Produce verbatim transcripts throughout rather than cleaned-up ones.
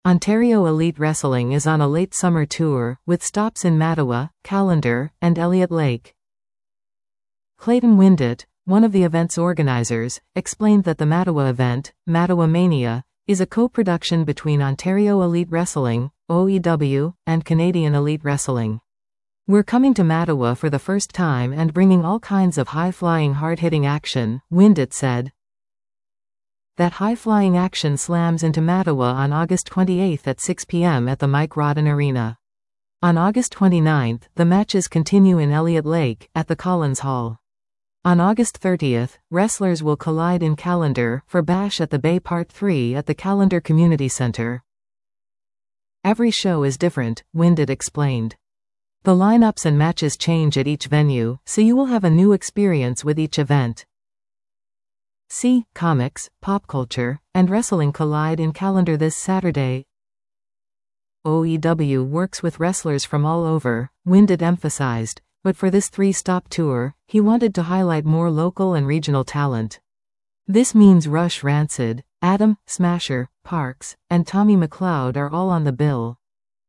Ontario Elite Wrestling is on a late summer tour, with stops in Mattawa, Callander, and Elliott Lake. Clayton Windett, one of the event's organizers, explained that the Mattawa event, Mattawa Mania, is a co-production between Ontario Elite Wrestling, O E W, and Canadian Elite Wrestling. "We're coming to Mattawa for the first time and bringing all kinds of high-flying, hard-hitting action," Windett said. That high-flying action slams into Mattawa on August twenty-eighth at six p m at the Mike Rodden Arena. On August twenty-ninth, the matches continue in Elliott Lake, at the Collins Hall. On August thirtieth, wrestlers will collide in Callander, for Bash at the Bay Part three at the Callander Community Center. "Every show is different," Windett explained. "The lineups and matches change at each venue, so you will have a new experience with each event." See, comics, pop culture, and wrestling collide in Callander this Saturday. O E W works with wrestlers from all over, Windett emphasized, but for this three-stop tour, he wanted to highlight more local and regional talent. This means Rush Rancid, Adam, Smasher, Parks, and Tommy McLeod are all on the bill.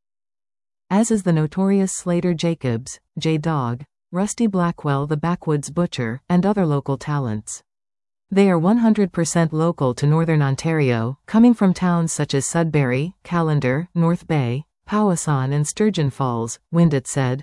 As is the notorious Slater Jacobs, J-Dog, Rusty Blackwell the Backwoods Butcher, and other local talents. They are one hundred percent local to Northern Ontario, coming from towns such as Sudbury, Callander, North Bay, Powassan and Sturgeon Falls, Windett said.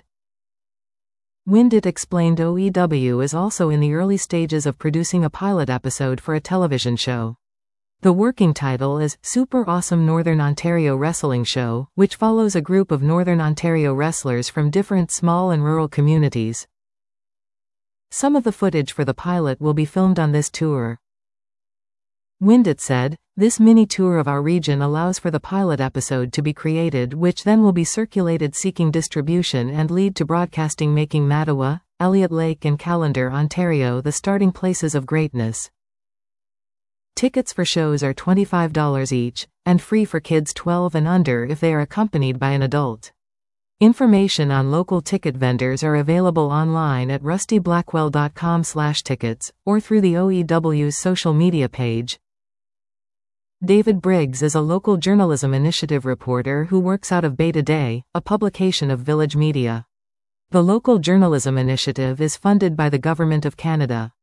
Windett explained O E W is also in the early stages of producing a pilot episode for a television show. The working title is Super Awesome Northern Ontario Wrestling Show, which follows a group of Northern Ontario wrestlers from different small and rural communities. Some of the footage for the pilot will be filmed on this tour. Windett said, "This mini-tour of our region allows for the pilot episode to be created, which then will be circulated seeking distribution and lead to broadcasting, making Mattawa, Elliott Lake and Callander, Ontario the starting places of greatness." Tickets for shows are twenty-five dollars each, and free for kids twelve and under if they are accompanied by an adult. Information on local ticket vendors are available online at rusty blackwell dot com slash tickets, or through the O E W's social media page. David Briggs is a local journalism initiative reporter who works out of Beta Day, a publication of Village Media. The local journalism initiative is funded by the Government of Canada.